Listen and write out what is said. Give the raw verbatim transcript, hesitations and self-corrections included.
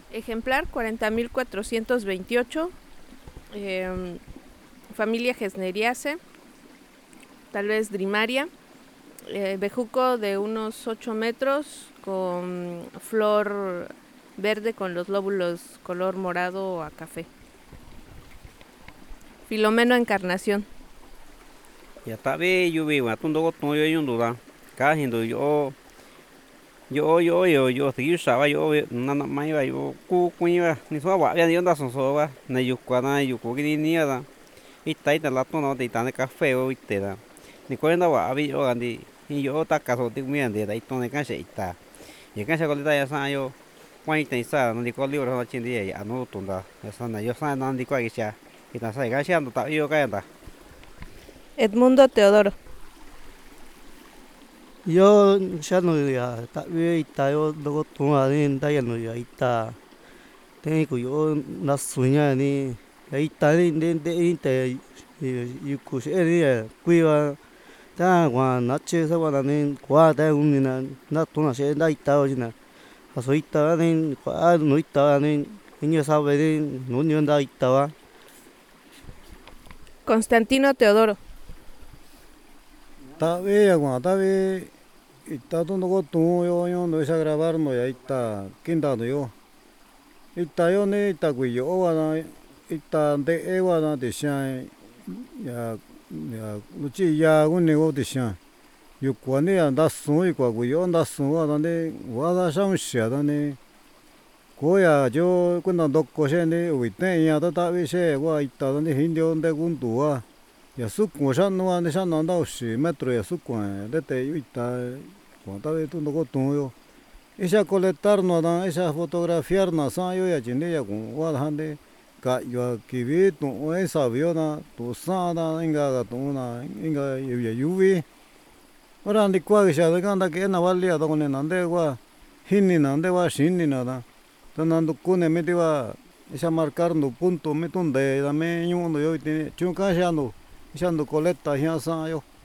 Ejemplar cuarenta mil cuatrocientos veintiocho. Eh, familia Gesneriaceae, tal vez Drimaria. Eh, bejuco de unos ocho metros con flor verde con los lóbulos color morado a café. Filomeno encarnación. Ya ta ve yo ve wa tun do to yo yun do da ka hin do yo yo yo yo yo ti sa ba yo na na mai ba yo ku ku ni ba ni so wa ya yo da so so ba na yu kwa na yu ku ni ni da i tai ta la to no de ta ne café o ite da ni ko na wa bi yo andi ni yo ta ka so ti mi ande da i to ne ka se ita ye ka se ko ta ya sa yo quan tai sa no di ko libro na chin di ya no to da ya sa na yo sa na di kwa ki cha ki ta sa ga sia no ta yo ka ya da Edmundo Teodoro. Yo ya no ya ta ve ita yo do to a ni da ya no ya ita te ko yo na suña ni ya ita ni de de ita yu ku se ni ya kui wa ta wa na che sa wa ni kwa ta un ni na na to na se da ita o na a so ita ni kwa no ita ni ni sa ve ni no ni da ita wa. Constantino Teodoro. Ta ve ya wa ta ve ita to no ko to yo yo no sa grabar no ya ita kinda no yo ita yo ne ita ku yo wa na ita de e wa na de sha ya ya no chi ya gu ne wo de sha yu kwa ne ya da su i kwa ku yo da su wa da ne wa da sha un sha da ne ko ya yo ku na do ko she ne u te ya da ta ve she wa ita da ne hin de de gun tu wa ya su ku sha no wa ne sha na da shi metro ya su ku de te yu ita kwa ta ve tu no ko tu yo esa colectar no da esa fotografiar na sa yo ya jin de ya ku wa da de ka yo ki vi tu esa vio na tu sa da inga ga tu na inga yu ya yu vi ora ndi kwa ga sha da da ke na wa li ya da ne na de wa hin ni na de wa shin ni na da ta na do ku ne me de wa esa marcar no punto me ton de da me yu no yo ti chu ka sha no esa no coleta ya sa yo